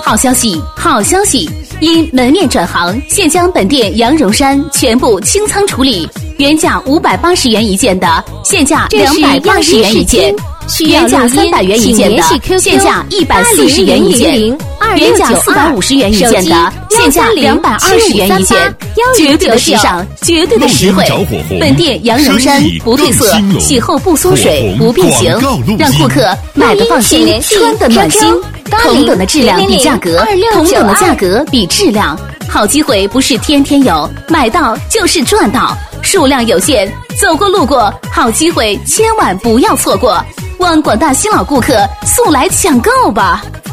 好消息，好消息！因门面转行，现将本店羊绒衫全部清仓处理，原价580元一件的，现价280元一件；原价300元一件的，现价140元一件；原价450元一件的，现价220元一件。绝对的时尚，绝对的实惠。本店羊绒衫不褪色，洗后不缩水，不变形，让顾客买的放心，穿的暖心。同等的质量比价格，同等的价格比质量，好机会不是天天有，买到就是赚到，数量有限，走过路过，好机会千万不要错过，望广大新老顾客速来抢购吧。